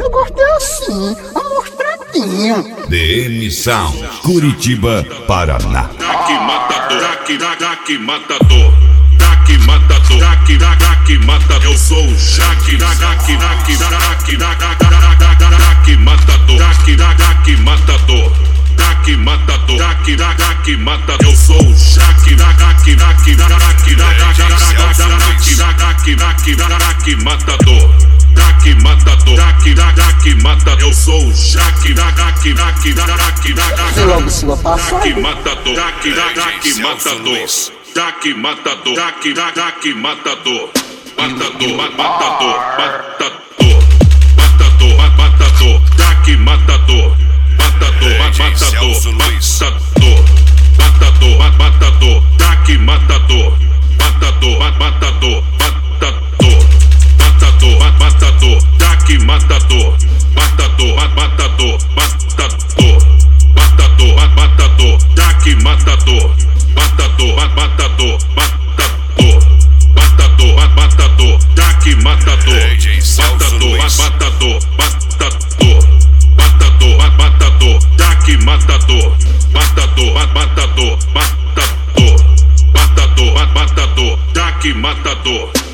eu gosto é assim, amostradinho. DM Sound, Curitiba, Paraná. Daqui matador, daqui matador, daqui matador, daqui matador. Eu sou o Jaque, daqui matador, daqui matador, daqui matador, daqui matador. Eu sou o Jaque, daqui matador, daqui matador, daqui matador. Eu sou o Jaque, Você logo sua passada. daqui matador, daqui matador, daqui matador, daqui matador, matador, daqui matador, matador, daqui matador, matador, daqui matador, daqui matador, daqui matador, daqui matador, daqui matador.